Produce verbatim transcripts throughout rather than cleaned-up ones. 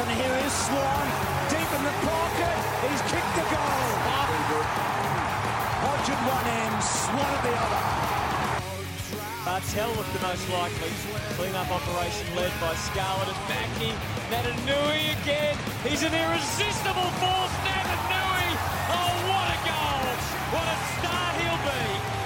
And here is Swan, deep in the pocket. He's kicked the goal. Hodge at one end, Swan at the other. Bartel looked the most likely. Clean-up operation led by Scarlett and Mackie. Natanui again. He's an irresistible force, Natanui. Oh, what a goal. What a start he'll be.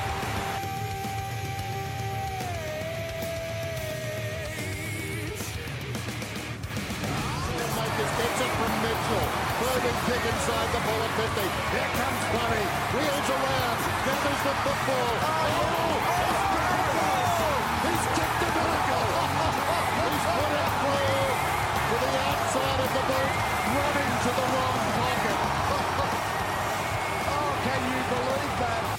Makers gets it from Mitchell. Bergen big inside the ball at fifty. Here comes Murray. Wheels around. Gathers the football. Oh! He's kicked it in a goal. He's put it through to the outside of the boot, running to the wrong pocket. Oh, can you believe that?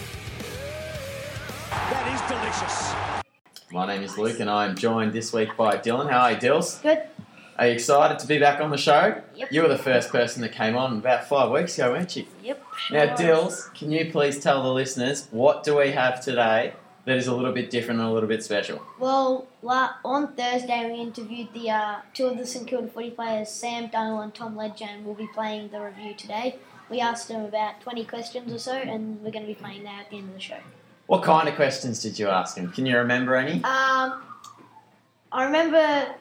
That is delicious. My name is Luke and I am joined this week by Dylan. How are you, Dills? Good. Are you excited to be back on the show? Yep. You were the first person that came on about five weeks ago, weren't you? Yep. Now, Dills, can you please tell the listeners what do we have today that is a little bit different and a little bit special? Well, la- on Thursday we interviewed the uh, two of the St Kilda footy players, Sam Dunn and Tom Ledger, and we'll be playing the review today. We asked them about twenty questions or so, and we're going to be playing that at the end of the show. What kind of questions did you ask them? Can you remember any? Um, I remember,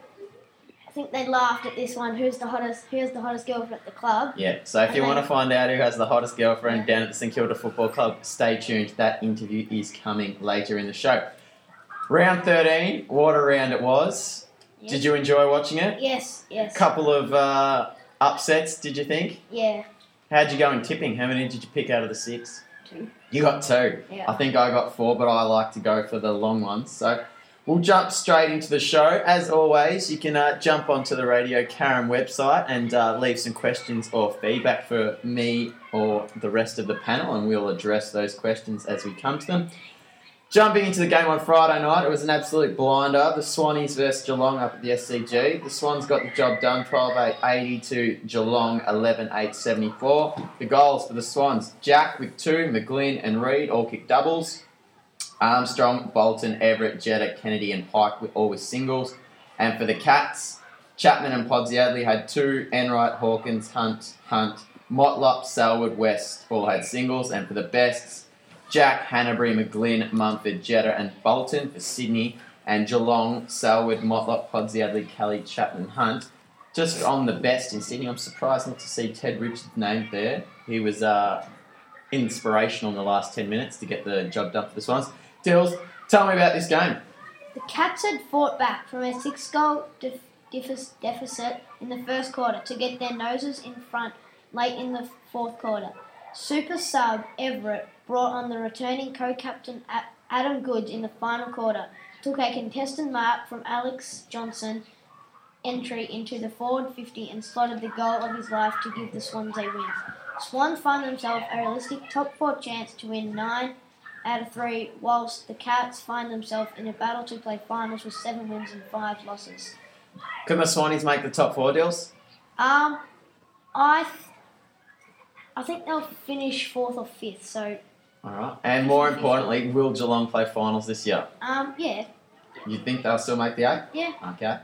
I think they laughed at this one. Who's the hottest? Who's the hottest girlfriend at the club? Yeah, so if And you then- want to find out who has the hottest girlfriend Yeah. down at the St Kilda Football Club, stay tuned. That interview is coming later in the show. Round thirteen, what a round it was. Yes. Did you enjoy watching it? Yes. Yes. Couple of uh, upsets, did you think? Yeah. How'd you go in tipping? How many did you pick out of the six? Two. You got two. Yeah. I think I got four, but I like to go for the long ones. So we'll jump straight into the show. As always, you can uh, jump onto the Radio Karen website and uh, leave some questions or feedback for me or the rest of the panel, and we'll address those questions as we come to them. Jumping into the game on Friday night, it was an absolute blinder. The Swannies versus Geelong up at the S C G. The Swans got the job done, twelve eight eighty to Geelong eleven eight seventy-four. The goals for the Swans, Jack with two, McGlynn and Reid all kicked doubles. Armstrong, Bolton, Everett, Jetta, Kennedy and Pike with all with singles. And for the Cats, Chapman and Podsiadly had two, Enright, Hawkins, Hunt, Hunt, Motlop, Selwood, West all had singles. And for the Bests, Jack, Hanbury, McGlynn, Mumford, Jetta and Bolton for Sydney, and Geelong, Selwood, Motlop, Podsiadly, Kelly, Chapman, Hunt. Just on the best in Sydney, I'm surprised not to see Ted Richards named there. He was uh, inspirational in the last ten minutes to get the job done for the Swans. Dills, tell me about this game. The Cats had fought back from a six-goal def- def- deficit in the first quarter to get their noses in front late in the fourth quarter. Super sub Everett brought on the returning co-captain Adam Goods in the final quarter, took a contested mark from Alex Johnson entry into the forward fifty and slotted the goal of his life to give the Swans a win. Swans find themselves a realistic top four chance to win nine out of three, whilst the Cats find themselves in a battle to play finals with seven wins and five losses. Can the Swannies make the top four, Dills? Um, I, th- I think they'll finish fourth or fifth. So, All right. And more importantly, will Geelong play finals this year? um, yeah, You think they'll still make the eight? yeah. Okay.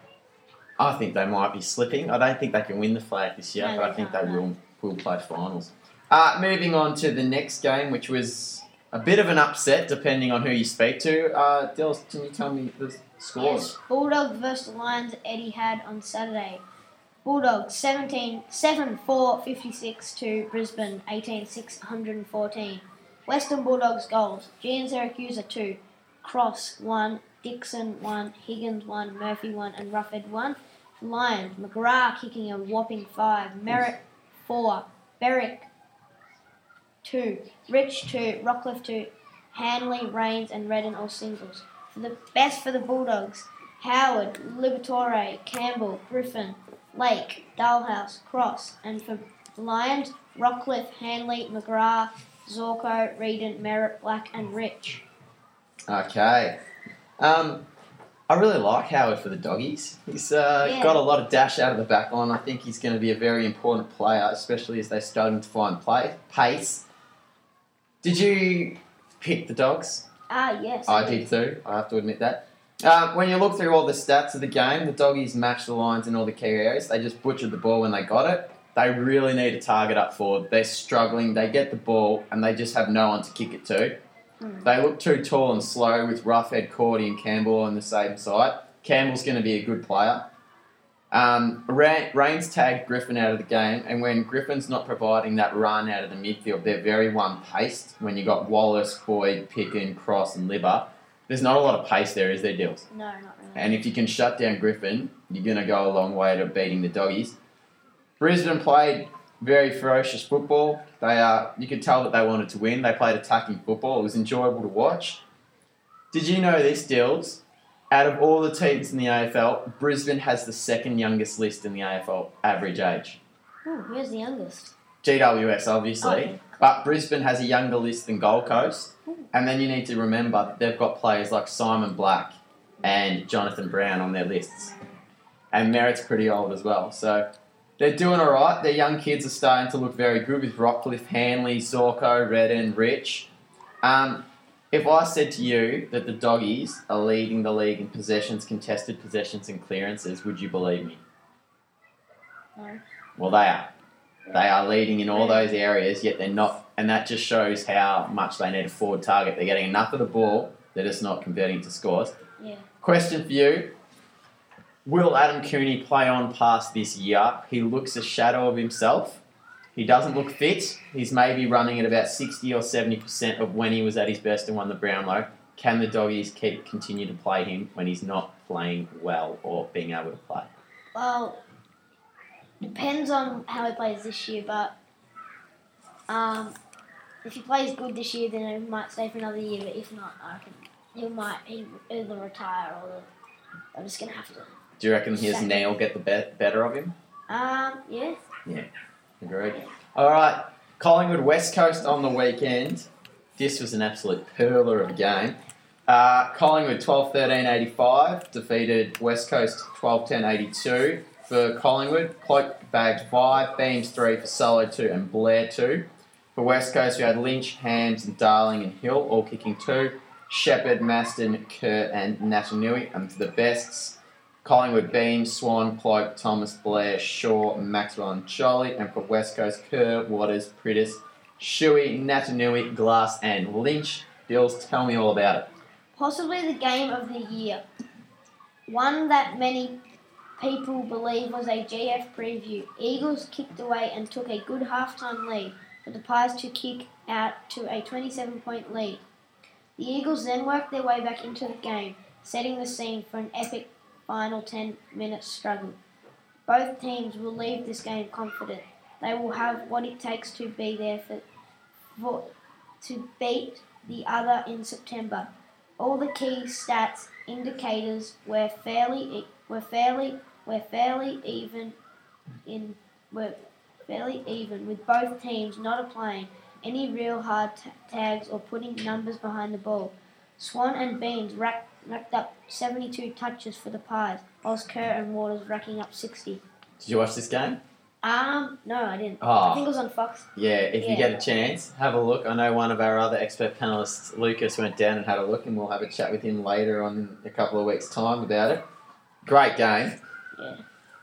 I think they might be slipping. I don't think they can win the flag this year, No, but I they think can't, they no. will will play finals. Uh, moving on to the next game, which was a bit of an upset, depending on who you speak to. Uh, Dills, can you tell me the scores? Yes, Bulldogs versus the Lions at Etihad on Saturday. Bulldogs seventeen, seven four fifty-six to Brisbane eighteen six fourteen. Western Bulldogs goals. Gian Syracuse two, Cross one, Dixon one, Higgins one, Murphy one and Ruffhead one. Lions, McGrath kicking a whopping five, Merritt four, Berwick two, Rich two, Rockcliffe two, Hanley, Rains and Redden all singles. For the best for the Bulldogs, Howard, Liberatore, Campbell, Griffin, Lake, Dalhouse, Cross, and for the Lions, Rockcliffe, Hanley, McGrath, Zorko, Reedon, Merritt, Black and Rich. Okay. Um, I really like Howard for the Doggies. He's uh, Yeah. got a lot of dash out of the back line. I think he's going to be a very important player, especially as they're starting to find play pace. Did you pick the Dogs? Ah, yes. I did too. I have to admit that. Uh, when you look through all the stats of the game, the Doggies matched the Lions in all the key areas. They just butchered the ball when they got it. They really need a target up forward. They're struggling. They get the ball and they just have no one to kick it to. Mm. They look too tall and slow with Roughhead, Cordy and Campbell on the same side. Campbell's going to be a good player. Um, Rains tagged Griffin out of the game, and when Griffin's not providing that run out of the midfield, they're very one-paced. When you got Wallace, Boyd, Picken, Cross and Libba, there's not a lot of pace there, is there, Dills? No, not really. And if you can shut down Griffin, you're going to go a long way to beating the Doggies. Brisbane played very ferocious football. They uh, you could tell that they wanted to win. They played attacking football. It was enjoyable to watch. Did you know this, Dills? Out of all the teams in the A F L, Brisbane has the second youngest list in the A F L average age. Oh, who's the youngest? G W S, obviously. Oh, yeah. But Brisbane has a younger list than Gold Coast. And then you need to remember that they've got players like Simon Black and Jonathan Brown on their lists. And Merritt's pretty old as well. So they're doing all right. Their young kids are starting to look very good with Rockcliffe, Hanley, Zorko, Redden, Rich. Um... If I said to you that the Doggies are leading the league in possessions, contested possessions and clearances, would you believe me? No. Well, they are. They are leading in all those areas, yet they're not. And that just shows how much they need a forward target. They're getting enough of the ball, they're just not converting to scores. Yeah. Question for you. Will Adam Cooney play on past this year? He looks a shadow of himself. He doesn't look fit. He's maybe running at about sixty or seventy percent of when he was at his best and won the Brownlow. Can the Doggies keep continue to play him when he's not playing well or being able to play? Well, depends on how he plays this year, but um, if he plays good this year, then he might stay for another year, but if not, I reckon he might he either retire or I'm just going to have to... Do you reckon his knee will get the be- better of him? Um, yeah. Yeah. Agreed. All right, Collingwood West Coast on the weekend. This was an absolute perler of a game. Uh, Collingwood twelve thirteen eighty-five defeated West Coast twelve ten eighty-two. For Collingwood, Cloak bagged five, Beams three for Solo two and Blair two. For West Coast, we had Lynch, Hams, and Darling and Hill all kicking two. Shepherd, Maston, Kerr and Natanui. And for the bests, Collingwood, Beam, Swan, Cloak, Thomas, Blair, Shaw, Maxwell and Charlie. And for West Coast, Kerr, Waters, Prittis, Shuey, Natanui, Glass and Lynch. Dills, tell me all about it. Possibly the game of the year. One that many people believe was a G F preview. Eagles kicked away and took a good halftime lead for the Pies to kick out to a twenty-seven point lead. The Eagles then worked their way back into the game, setting the scene for an epic final ten minute struggle. Both teams will leave this game confident. They will have what it takes to be there for, for to beat the other in September. All the key stats indicators were fairly were fairly were fairly even in were fairly even with both teams not applying any real hard t- tags or putting numbers behind the ball. Swan and Beans racked, racked up seventy-two touches for the Pies, whilst Kerr and Waters racking up sixty. Did you watch this game? Um, no, I didn't. Oh. I think it was on Fox. Yeah, if Yeah. you get a chance, have a look. I know one of our other expert panellists, Lucas, went down and had a look, and we'll have a chat with him later on in a couple of weeks' time about it. Great game. Yeah.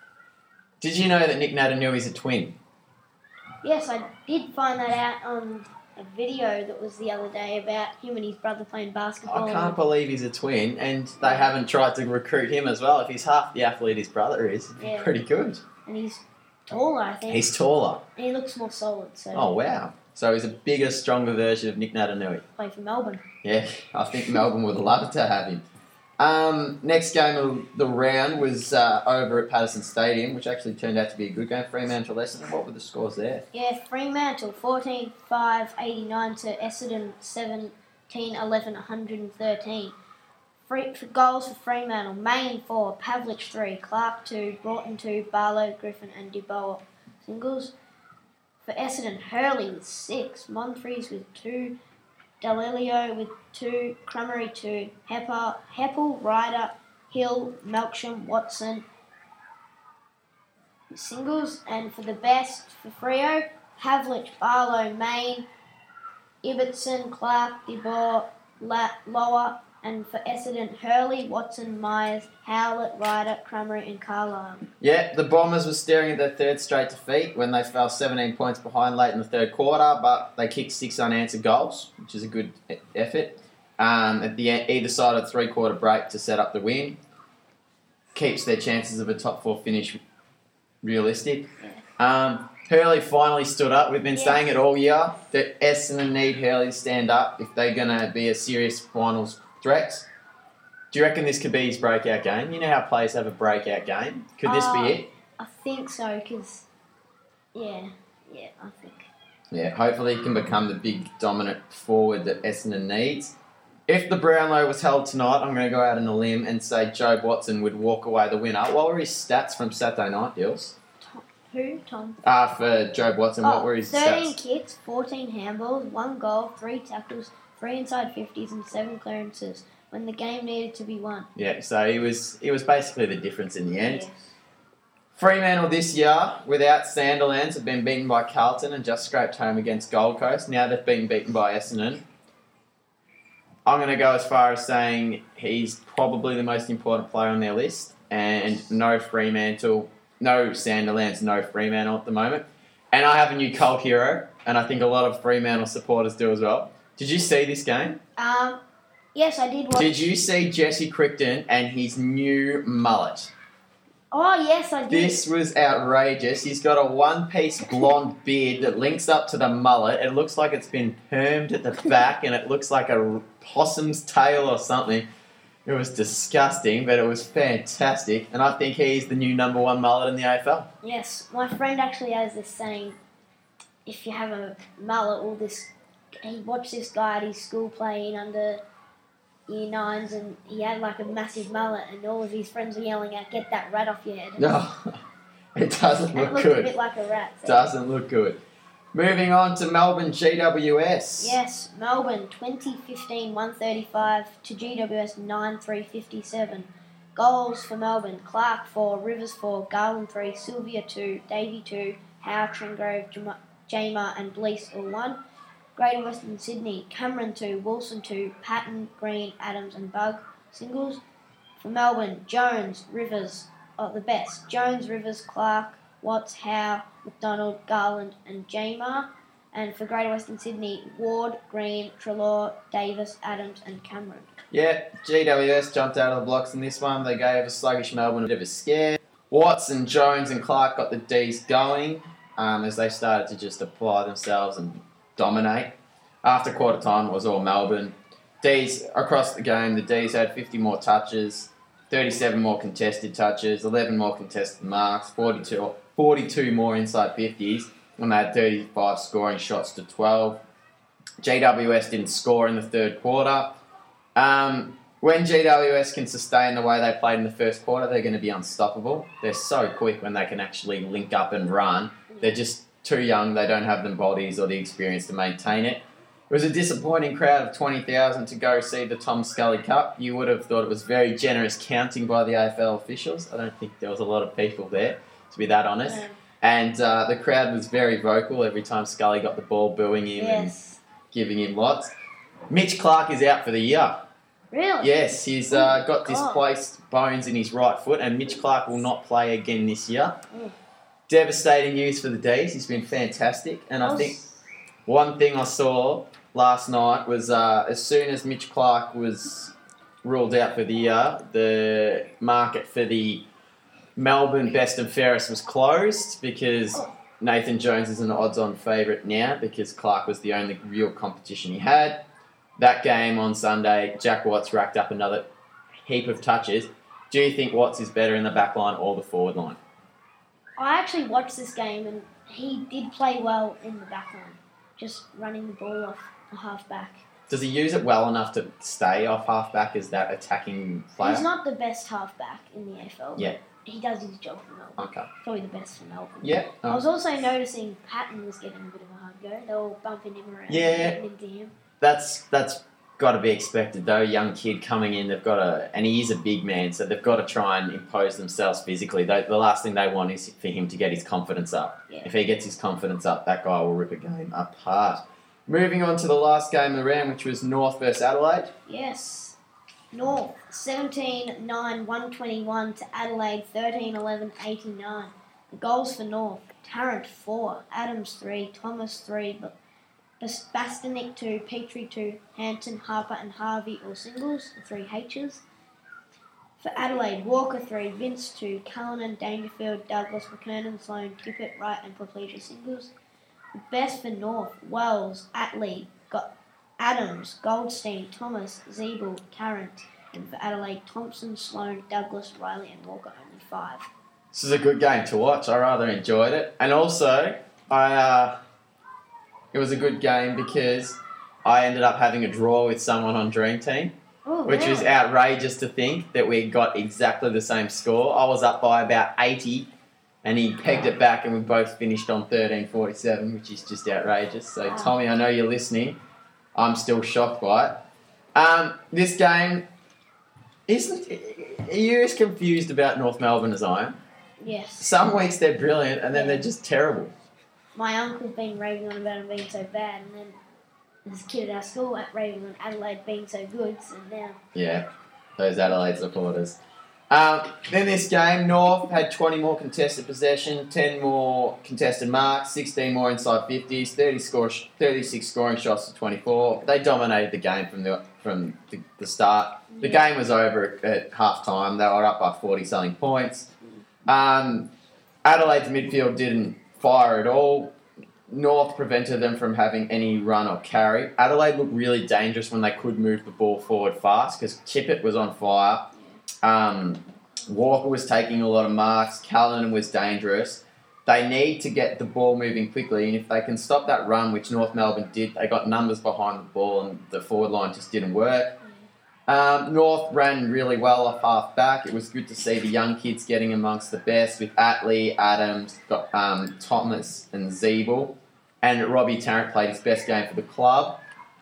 Did you know that Nick Natanui's a twin? Yes, I did find that out on a video that was the other day about him and his brother playing basketball. I can't believe he's a twin, and they haven't tried to recruit him as well. If he's half the athlete his brother is, it'd be Yeah. pretty good. And he's taller, I think. He's taller. And he looks more solid, so Oh, wow. So he's a bigger, stronger version of Nick Natanui. play for Melbourne. Yeah, I think Melbourne would love to have him. Um, next game of the round was uh, over at Patterson Stadium, which actually turned out to be a good game. Fremantle Essendon. What were the scores there? Yeah, Fremantle fourteen five eighty-nine to Essendon seventeen eleven one hundred thirteen. Free, for goals for Fremantle, Main four, Pavlich three, Clark two, Broughton two, Barlow, Griffin and DeBoer. Singles. For Essendon, Hurley with six, Monfries with two, Dalilio with two, Crummery two, Hepper, Heppel, Ryder, Hill, Melksham, Watson. Singles. And for the best for Freo, Pavlich, Barlow, Main, Ibbotson, Clark, DeBoer, La- Lower, And for Essendon, Hurley, Watson, Myers, Howlett, Ryder, Crummery and Carlisle. Yeah, the Bombers were staring at their third straight defeat when they fell seventeen points behind late in the third quarter, but they kicked six unanswered goals, which is a good e- effort. Um, at the end, either side of the three-quarter break to set up the win. Keeps their chances of a top four finish realistic. Um, Hurley finally stood up. We've been Yeah. saying it all year that Essendon need Hurley to stand up if they're going to be a serious finals threat. Do you reckon this could be his breakout game? You know how players have a breakout game. Could this Uh, be it? I think so, because, yeah, yeah, I think. Yeah, hopefully he can become the big dominant forward that Essendon needs. If the Brownlow was held tonight, I'm going to go out on a limb and say Jobe Watson would walk away the winner. What were his stats from Saturday night, Dills? Tom, who? Tom? Uh, for Jobe Watson, what Oh, were his thirteen stats? kicks, fourteen handballs, one goal, three tackles, three inside fifties and seven clearances when the game needed to be won. Yeah, so he was he was basically the difference in the end. Yes. Fremantle this year, without Sandilands, have been beaten by Carlton and just scraped home against Gold Coast. Now they've been beaten by Essendon. I'm going to go as far as saying he's probably the most important player on their list, and no Fremantle, no Sandilands, no Fremantle at the moment. And I have a new cult hero, and I think a lot of Fremantle supporters do as well. Did you see this game? Um, yes, I did watch. Did you see Jesse Crichton and his new mullet? Oh, yes, I did. This was outrageous. He's got a one-piece blonde beard that links up to the mullet. It looks like it's been permed at the back, and it looks like a possum's tail or something. It was disgusting, but it was fantastic. And I think he's the new number one mullet in the A F L. Yes, my friend actually has this saying, if you have a mullet, all this... He watched this guy at his school playing under year nines, and he had like a massive mullet, and all of his friends were yelling out, "Get that rat off your head!" No, it doesn't And it look looked good. a bit like a rat. So. Doesn't look good. Moving on to Melbourne G W S. Yes, Melbourne twenty fifteen one thirty-five to G W S nine three fifty-seven. Goals for Melbourne: Clark four, Rivers four, Garland three, Sylvia two, Davey two, Howe, Tringrove, Jama- Jamar and Blease all one. Greater Western Sydney, Cameron two, Wilson two, Patton, Green, Adams and Bug singles. For Melbourne, Jones, Rivers are the best. Jones, Rivers, Clark, Watts, Howe, McDonald, Garland and Jamar. And for Greater Western Sydney, Ward, Green, Trelaw, Davis, Adams and Cameron. Yeah, G W S jumped out of the blocks in this one. They gave a sluggish Melbourne a bit of a scare. Watts and Jones and Clark got the Ds going um, as they started to just apply themselves and dominate. After quarter time, it was all Melbourne. Ds across the game, the Ds had fifty more touches, thirty-seven more contested touches, eleven more contested marks, forty-two, forty-two more inside fifties, and they had thirty-five scoring shots to twelve. G W S didn't score in the third quarter. Um, when G W S can sustain the way they played in the first quarter, they're going to be unstoppable. They're so quick when they can actually link up and run. They're just too young. They don't have the bodies or the experience to maintain it. It was a disappointing crowd of twenty thousand to go see the Tom Scully Cup. You would have thought it was very generous counting by the A F L officials. I don't think there was a lot of people there, to be that honest. Yeah. And uh, the crowd was very vocal every time Scully got the ball, booing him Yes. and giving him lots. Mitch Clark is out for the year. Really? Yes, he's uh, got God. displaced bones in his right foot, and Mitch Clark will not play again this year. Mm. Devastating news for the D's. He's been fantastic, and I was- think one thing I saw last night was uh, as soon as Mitch Clark was ruled out for the year, the market for the Melbourne best and fairest was closed because Oh. Nathan Jones is an odds-on favourite now because Clark was the only real competition he had. That game on Sunday, Jack Watts racked up another heap of touches. Do you think Watts is better in the back line or the forward line? I actually watched this game and he did play well in the back line, just running the ball off a half back. Does he use it well enough to stay off half back as that attacking player? He's not the best half back in the A F L. but Yeah. He does his job for Melbourne. Okay. Probably the best for Melbourne. Yeah. I oh. was also noticing Patton was getting a bit of a hard go. They were bumping him around. Yeah. Getting into him. That's that's got to be expected though. Young kid coming in, they've got to, and he is a big man, so they've got to try and impose themselves physically. They, the last thing they want is for him to get his confidence up. Yeah. If he gets his confidence up, that guy will rip a game apart. Moving on to the last game of the round, which was North versus Adelaide. Yes. North seventeen nine one twenty-one to Adelaide thirteen eleven eighty-nine. The goals for North: Tarrant four, Adams three, Thomas three, Bas- Bastanic two, Petrie two, Hampton, Harper and Harvey all singles, the three H's. For Adelaide, Walker three, Vince two, Callanan, Dangerfield, Douglas, McKernan, Sloan, Tippett, Wright and Proplegia singles. The best for North: Wells, Atley, got Adams, Goldstein, Thomas, Zeeble, Tarrant, and for Adelaide, Thompson, Sloan, Douglas, Riley and Walker only five. This is a good game to watch. I rather enjoyed it. And also, I uh, it was a good game because I ended up having a draw with someone on Dream Team. Oh, Which really? is outrageous to think that we got exactly the same score. I was up by about eighty, and he pegged it back, and we both finished on thirteen forty-seven, which is just outrageous. So, Wow. Tommy, I know you're listening. I'm still shocked by it. Um, this game, isn't... Are you as confused about North Melbourne as I am? Yes. Some weeks they're brilliant, and then they're just terrible. My uncle's been raving on about him being so bad, and then this kid at our school at raving on Adelaide being so good, so now... Yeah, those Adelaide supporters. Um, then this game, North had twenty more contested possession, ten more contested marks, sixteen more inside fifties, thirty score, thirty-six scoring shots to twenty-four. They dominated the game from the from the, the start. The Yeah. game was over at, at half time. They were up by forty-something points. Um, Adelaide's midfield didn't fire at all. North prevented them from having any run or carry. Adelaide looked really dangerous when they could move the ball forward fast because Tippett was on fire. Um, Walker was taking a lot of marks. Callanan was dangerous. They need to get the ball moving quickly, and if they can stop that run, which North Melbourne did, they got numbers behind the ball and the forward line just didn't work. Um, North ran really well off half back. It was good to see the young kids getting amongst the best with Atley, Adams, got, um, Thomas and Zeeble. And Robbie Tarrant played his best game for the club.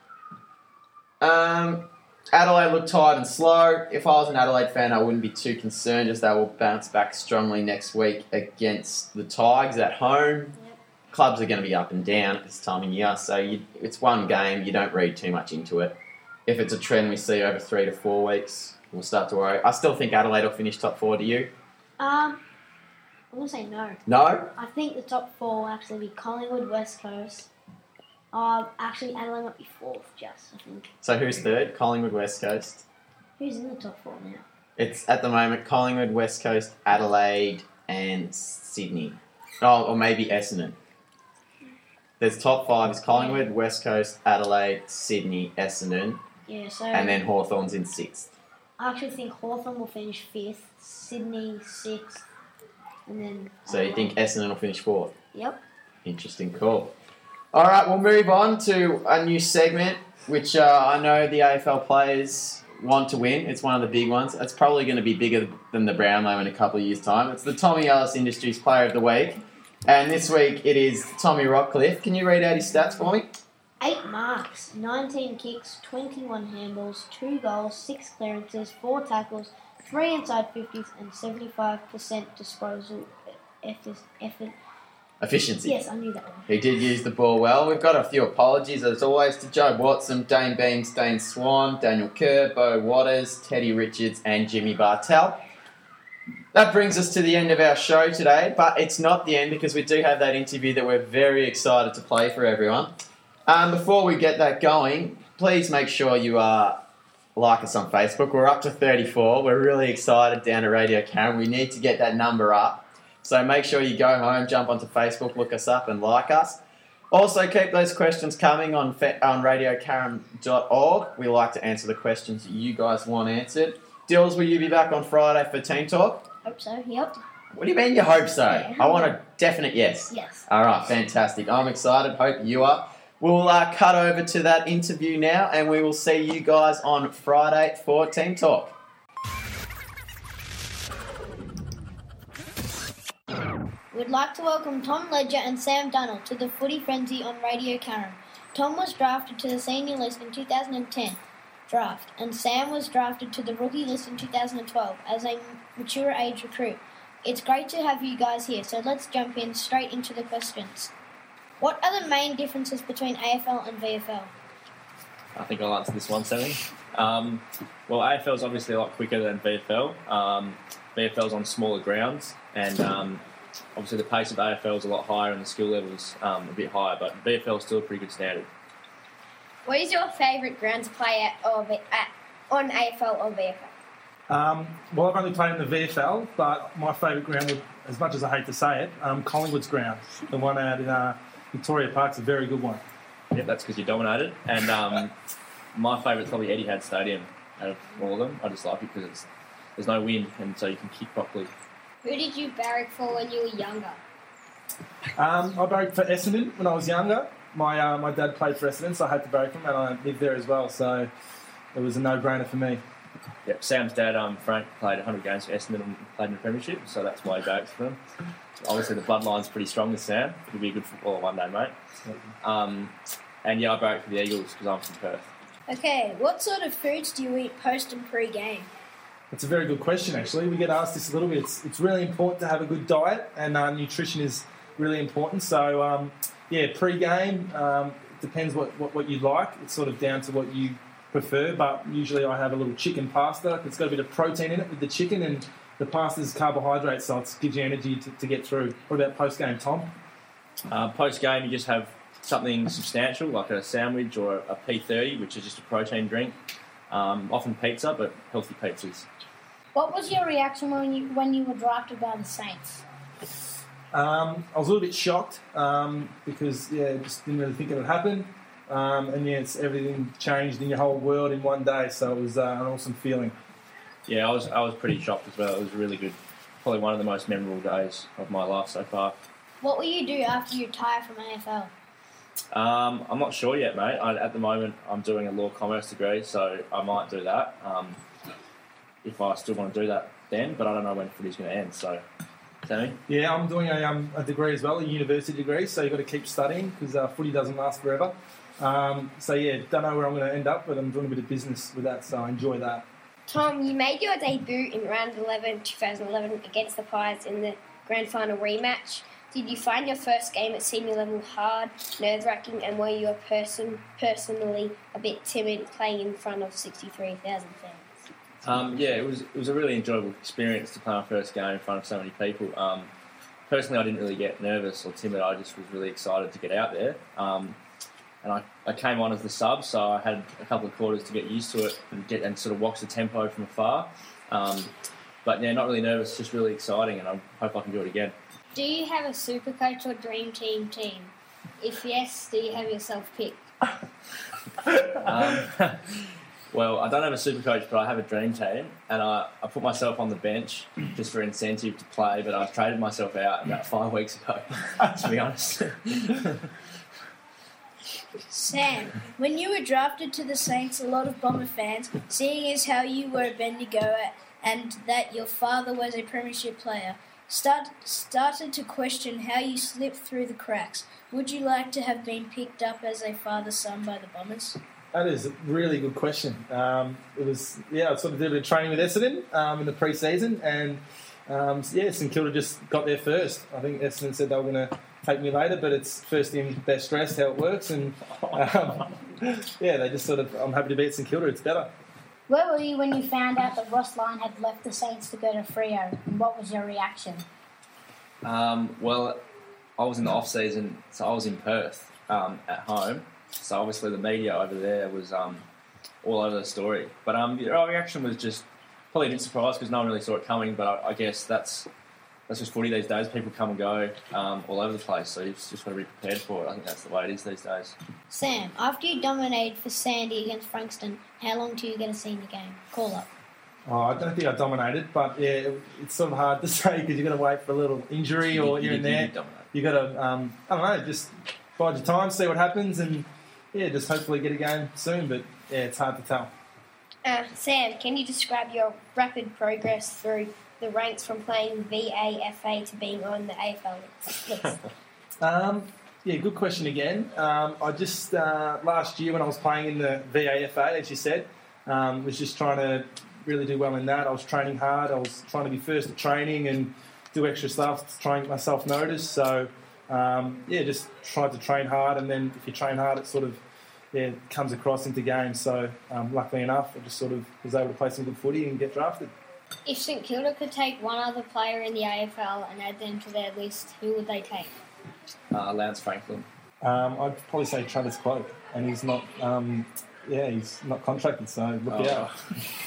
Um, Adelaide looked tired and slow. If I was an Adelaide fan, I wouldn't be too concerned as they will bounce back strongly next week against the Tigers at home. Yep. Clubs are going to be up and down at this time of year, so you, it's one game. You don't read too much into it. If it's a trend we see over three to four weeks, we'll start to worry. I still think Adelaide will finish top four. Do you? Um, I'm going to say no. No? I think the top four will actually be Collingwood, West Coast. Uh, actually, Adelaide might be fourth, just, I think. So who's third? Collingwood, West Coast. Who's in the top four now? It's at the moment Collingwood, West Coast, Adelaide, and Sydney. Oh, or maybe Essendon. There's top five is Collingwood, West Coast, Adelaide, Sydney, Essendon, Yeah, so... and then Hawthorn's in sixth. I actually think Hawthorn will finish fifth, Sydney sixth, and then... So you think Essendon will finish fourth? Yep. Interesting call. All right, we'll move on to a new segment, which uh, I know the A F L players want to win. It's one of the big ones. It's probably going to be bigger than the Brownlow in a couple of years' time. It's the Tommy Ellis Industries Player of the Week. And this week it is Tommy Rockcliffe. Can you read out his stats for me? Eight marks, nineteen kicks, twenty-one handballs, two goals, six clearances, four tackles, three inside fifties, and seventy-five percent disposal effort. effort. Efficiency. Yes, I knew that one. He did use the ball well. We've got a few apologies, as always, to Joe Watson, Dane Beams, Dane Swan, Daniel Kerr, Bo Waters, Teddy Richards, and Jimmy Bartell. That brings us to the end of our show today, but it's not the end because we do have that interview that we're very excited to play for everyone. Um, before we get that going, please make sure you uh, like us on Facebook. We're up to thirty-four. We're really excited down at Radio Karen. We need to get that number up. So make sure you go home, jump onto Facebook, look us up and like us. Also, keep those questions coming on fe- on radio karen dot org. We like to answer the questions that you guys want answered. Dills, will you be back on Friday for Team Talk? Hope so, yep. What do you mean you hope so? Yeah. I want a definite yes. Yes. All right, fantastic. I'm excited. Hope you are. We'll uh, cut over to that interview now, and we will see you guys on Friday for Team Talk. We'd like to welcome Tom Ledger and Sam Dunnell to the Footy Frenzy on Radio Karen. Tom was drafted to the senior list in two thousand ten draft, and Sam was drafted to the rookie list in two thousand twelve as a mature age recruit. It's great to have you guys here, so let's jump in straight into the questions. What are the main differences between A F L and V F L? I think I'll answer this one, Sammy. Um, well, A F L is obviously a lot quicker than V F L. Um, V F L's on smaller grounds, and um, obviously the pace of A F L is a lot higher and the skill level's um, a bit higher, but V F L is still a pretty good standard. What is your favourite ground to play at, or v- at on A F L or V F L? Um, well, I've only played in the V F L, but my favourite ground, would, as much as I hate to say it, um, Collingwood's ground. The one out in uh, Victoria Park's a very good one. Yeah, that's because you dominated. And um, my favourite's probably Etihad Stadium out of all of them. I just like it because it's there's no wind, and so you can kick properly. Who did you barrack for when you were younger? Um, I barracked for Essendon when I was younger. My uh, my dad played for Essendon, so I had to barrack him, and I lived there as well, so it was a no-brainer for me. Yep, Sam's dad, um, Frank, played one hundred games for Essendon and played in the Premiership, so that's why he barracks for them. Obviously, the bloodline's pretty strong with Sam. He'll be a good footballer one day, mate. Um, and yeah, I barrack for the Eagles because I'm from Perth. Okay, what sort of foods do you eat post and pre-game? That's a very good question, actually. We get asked this a little bit. It's, it's really important to have a good diet, and uh, nutrition is really important. So, um, yeah, pre-game, um, depends what, what, what you like. It's sort of down to what you prefer, but usually I have a little chicken pasta. It's got a bit of protein in it with the chicken, and the pasta's carbohydrates, so it gives you energy to, to get through. What about post-game, Tom? Uh, post-game, you just have something substantial, like a sandwich or a P thirty, which is just a protein drink. Um, often pizza, but healthy pizzas. What was your reaction when you when you were drafted by the Saints? Um, I was a little bit shocked um, because, yeah, just didn't really think it would happen. Um, and, yeah, it's, everything changed in your whole world in one day, so it was uh, an awesome feeling. Yeah, I was I was pretty shocked as well. It was really good. Probably one of the most memorable days of my life so far. What will you do after you retire from A F L? Um, I'm not sure yet, mate. I, at the moment, I'm doing a law commerce degree, so I might do that um, if I still want to do that then, but I don't know when footy's going to end, so... Sammy? Yeah, I'm doing a, um, a degree as well, a university degree, so you've got to keep studying because uh, footy doesn't last forever. Um, so, yeah, don't know where I'm going to end up, but I'm doing a bit of business with that, so I enjoy that. Tom, you made your debut in round eleven, twenty eleven against the Pies in the grand final rematch. Did you find your first game at senior level hard, nerve-wracking, and were you a person personally a bit timid playing in front of sixty-three thousand fans? Um, yeah, it was it was a really enjoyable experience to play my first game in front of so many people. Um, personally, I didn't really get nervous or timid. I just was really excited to get out there. Um, and I, I came on as the sub, so I had a couple of quarters to get used to it and get and sort of watch the tempo from afar. Um, but yeah, not really nervous, just really exciting, and I hope I can do it again. Do you have a super coach or dream team team? If yes, do you have yourself picked? um, well, I don't have a super coach, but I have a dream team, and I, I put myself on the bench just for incentive to play, but I traded myself out about five weeks ago, to be honest. Sam, when you were drafted to the Saints, a lot of Bomber fans, seeing as how you were a Bendigo and that your father was a premiership player, start, started to question how you slipped through the cracks. Would you like to have been picked up as a father-son by the Bombers? That is a really good question. Um, it was, yeah, I sort of did a bit of training with Essendon um, in the pre-season, and um, yeah, St Kilda just got there first. I think Essendon said they were going to take me later, but it's first in, best dressed, how it works, and um, yeah, they just sort of, I'm happy to be at St Kilda, it's better. Where were you when you found out that Ross Lyon had left the Saints to go to Freo, and what was your reaction? Um, well, I was in the off-season, so I was in Perth um, at home, so obviously the media over there was um, all over the story. But um, our reaction was just probably a bit surprised because no one really saw it coming, but I, I guess that's that's just footy these days. People come and go um, all over the place, so you've just got to be prepared for it. I think that's the way it is these days. Sam, after you dominated for Sandy against Frankston, how long till you get a senior game? Call up. Oh, I don't think I dominated, but yeah, it, it's sort of hard to say because you've got to wait for a little injury You or did- you're you in did- you there. did dominate. You've got to, um, I don't know, just bide your time, see what happens, and yeah, just hopefully get a game soon, but yeah, it's hard to tell. Uh, Sam, can you describe your rapid progress through the ranks from playing V A F A to being on the A F L list? Um, yeah, good question again. Um, I just, uh, last year when I was playing in the V A F A, as you said, um, was just trying to really do well in that. I was training hard. I was trying to be first at training and do extra stuff to try and get myself noticed. So, um, yeah, just tried to train hard, and then if you train hard, it sort of yeah, comes across into games. So um, luckily enough, I just sort of was able to play some good footy and get drafted. If St Kilda could take one other player in the A F L and add them to their list, who would they take? Uh, Lance Franklin. Um, I'd probably say Travis Cloak, and he's not, um, yeah, he's not contracted, so look Oh. out.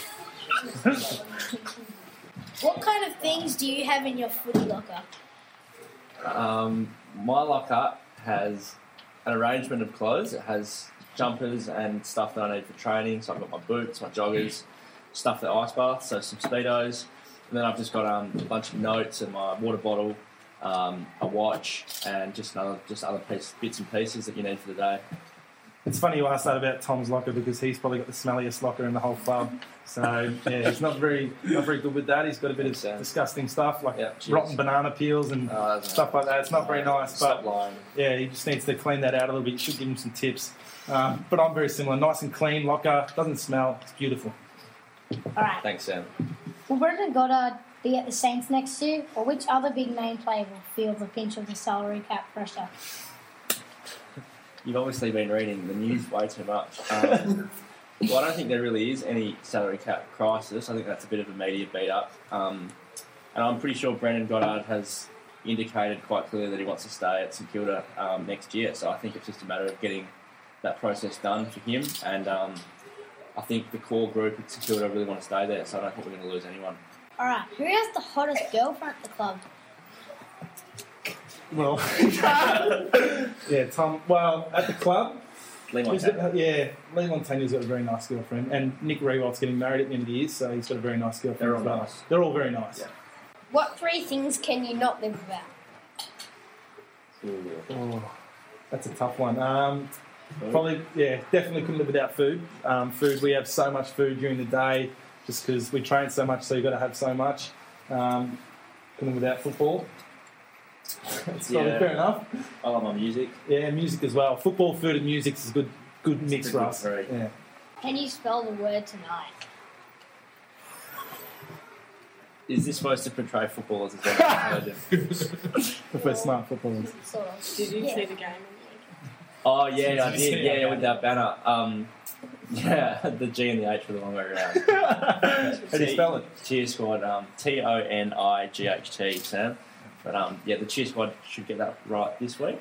What kind of things do you have in your footy locker? Um, my locker has an arrangement of clothes. It has jumpers and stuff that I need for training. So I've got my boots, my joggers, stuff for the ice bath, so some Speedos. And then I've just got um, a bunch of notes and my water bottle, um, a watch, and just another, just other piece, bits and pieces that you need for the day. It's funny you asked that about Tom's locker because he's probably got the smelliest locker in the whole club. So yeah, he's not very not very good with that. He's got a bit of Sounds. disgusting stuff like Yeah, cheers. rotten banana peels and Oh, that's stuff like that. It's not very nice, Stop but lying. yeah, he just needs to clean that out a little bit. You should give him some tips. Um, but I'm very similar. Nice and clean locker, doesn't smell. It's beautiful. All right. Thanks, Sam. Will Brendan Goddard be at the Saints next year, or which other big name player will feel the pinch of the salary cap pressure? You've obviously been reading the news way too much. Um, well, I don't think there really is any salary cap crisis. I think that's a bit of a media beat-up. Um, and I'm pretty sure Brendan Goddard has indicated quite clearly that he wants to stay at St Kilda um, next year. So I think it's just a matter of getting that process done for him. And um, I think the core group at St Kilda really want to stay there. So I don't think we're going to lose anyone. All right. Who has the hottest girlfriend at the club? Well, yeah, Tom. Well, at the club, Lee he's Montana. got- yeah, Lee Montana's got a very nice girlfriend, and Nick Rewalt's getting married at the end of the year, so he's got a very nice girlfriend. They're all as well. nice. They're all very nice. Yeah. What three things can you not live without? Oh, that's a tough one. Um, probably, yeah, definitely couldn't live without food. Um, food, we have so much food during the day just because we train so much, so you've got to have so much. Um, couldn't live without football. That's probably Yeah. fair enough. I love my music. Yeah, music as well. Football, food, and music is a good, good mix a for good us. three. Yeah. Can you spell the word tonight? Is this supposed to portray footballers as intelligent? Prefer smart footballers. Sort of. Did you Yeah. see the game? Oh, yeah, I did. Yeah, with that banner. Um, yeah, the G and the H for the long way around. How do you spell it? Cheer Squad, um, T O N I G H T, Sam. But um, yeah, the Cheer Squad should get that right this week.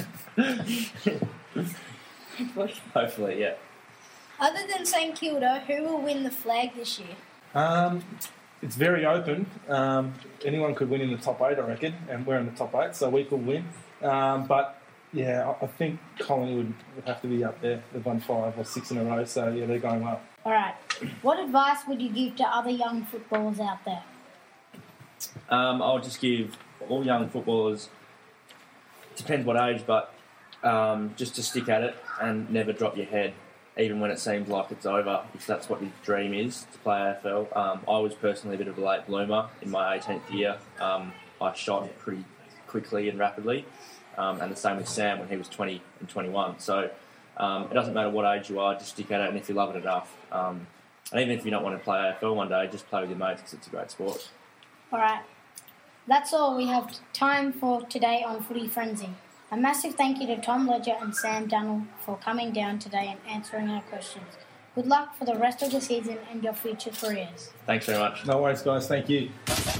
Hopefully, yeah. Other than St Kilda, who will win the flag this year? Um, it's very open. Um, anyone could win in the top eight, I reckon, and we're in the top eight, so we could win. Um, but yeah, I, I think Collingwood would have to be up there. They've won five or six in a row, so yeah, they're going well. All right. What advice would you give to other young footballers out there? Um, I'll just give all young footballers, depends what age, but um, just to stick at it and never drop your head, even when it seems like it's over, if that's what your dream is, to play A F L. Um, I was personally a bit of a late bloomer in my eighteenth year. Um, I shot pretty quickly and rapidly, um, and the same with Sam when he was twenty and twenty-one. So um, it doesn't matter what age you are, just stick at it, and if you love it enough, um, and even if you don't want to play A F L one day, just play with your mates because it's a great sport. All right. That's all we have time for today on Footy Frenzy. A massive thank you to Tom Ledger and Sam Dunnell for coming down today and answering our questions. Good luck for the rest of the season and your future careers. Thanks very much. No worries, guys. Thank you.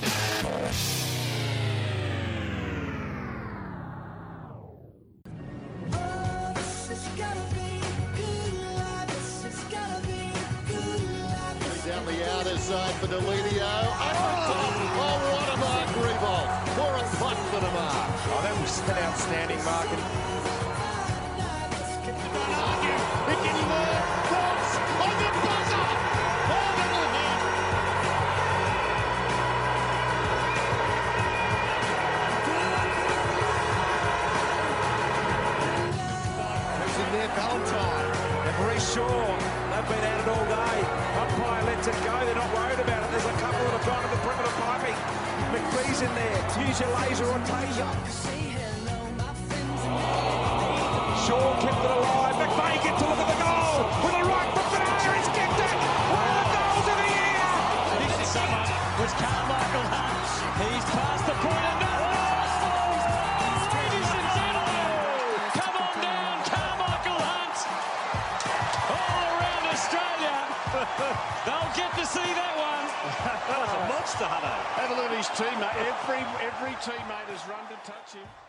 Down the outer side for Delidio. Oh, oh, what a mark, Revolt. For a punt for the mark. Oh, that was an outstanding marking. Picking more. Thoughts on the buzzer. Oh, little hit. Who's in there? Valentine and Maurice Shaw. They've been at it all day. Umpire lets it go. They're not worried about it. There's a couple that have gone to the perimeter piping. McPhee's in there. Use your laser or taser. Shaw kept it alive. McVeigh gets to look at the goal with a right foot banana. He's kicked it. One of the goals of the year. This summer was Carmichael Hunt. He's past the point of no. Ladies and gentlemen, come on down, Carmichael Hunt. see that one. That was a monster, Hutto. Have a look at his teammate. Every, every teammate has run to touch him.